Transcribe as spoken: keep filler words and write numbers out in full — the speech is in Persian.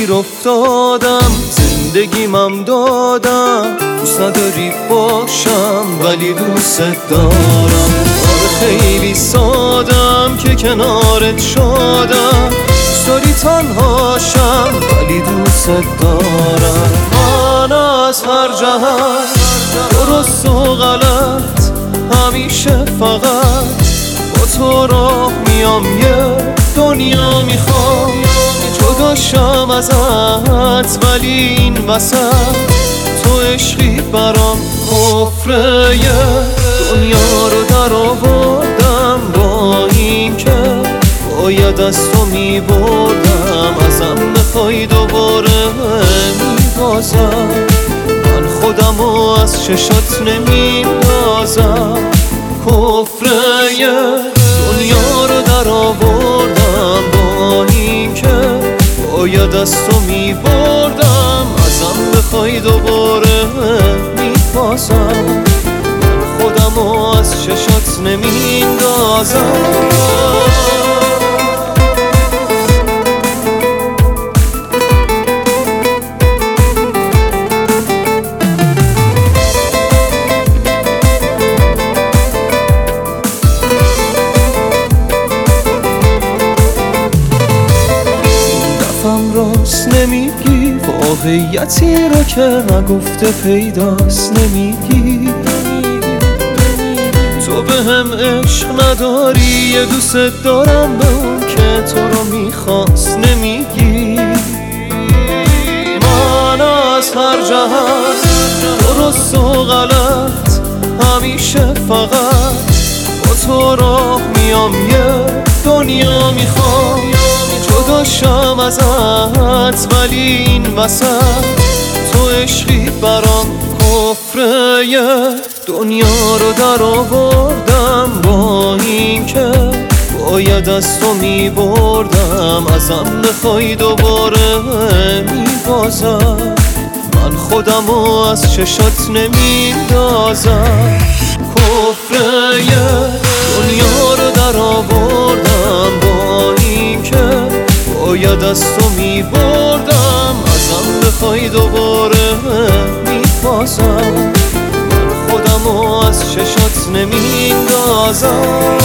گیر افتادم، زندگیمم دادم، دوست نداری باشم ولی دوست دارم. آره خیلی سادم که کنارت شدم، دوست داری تنهاشم ولی دوست دارم. من از هر جهت درست و غلط همیشه فقط با تو راه میام، یه دنیا میخوام جداشم ازت، ولی این وسط تو عشقی برام کفره. دنیا رو در آوردم با این که باید از تو میبردم، ازم بخوای دوباره میبازم، من خودم رو از چشات نمیندازم. کفره دنیا رو در آوردم با این که باید از تو میبردم، ازم بخوای دوباره میبازم، من خودم رو از چشات نمیندازم. راست نمیگی واقعیتی رو که نگفته پیداست نمیگی. تو به هم عشق نداری، یه دوست دارم به اون که تو رو میخواست نمیگی. من از هر جهت درست و غلط همیشه فقط با تو راه میام، یه دنیا میخوام جداشم ازت، ولی این وسط تو عشقی برام کفره. دنیا رو در آوردم با این که باید از تو میبردم، ازم بخوای دوباره میبازم، من خودم رو از چشات نمیندازم. کفره دنیا رو در آوردم با این که باید از تو میبردم، ازم بخوای دوباره میبازم، من خودم رو از چشات نمیندازم.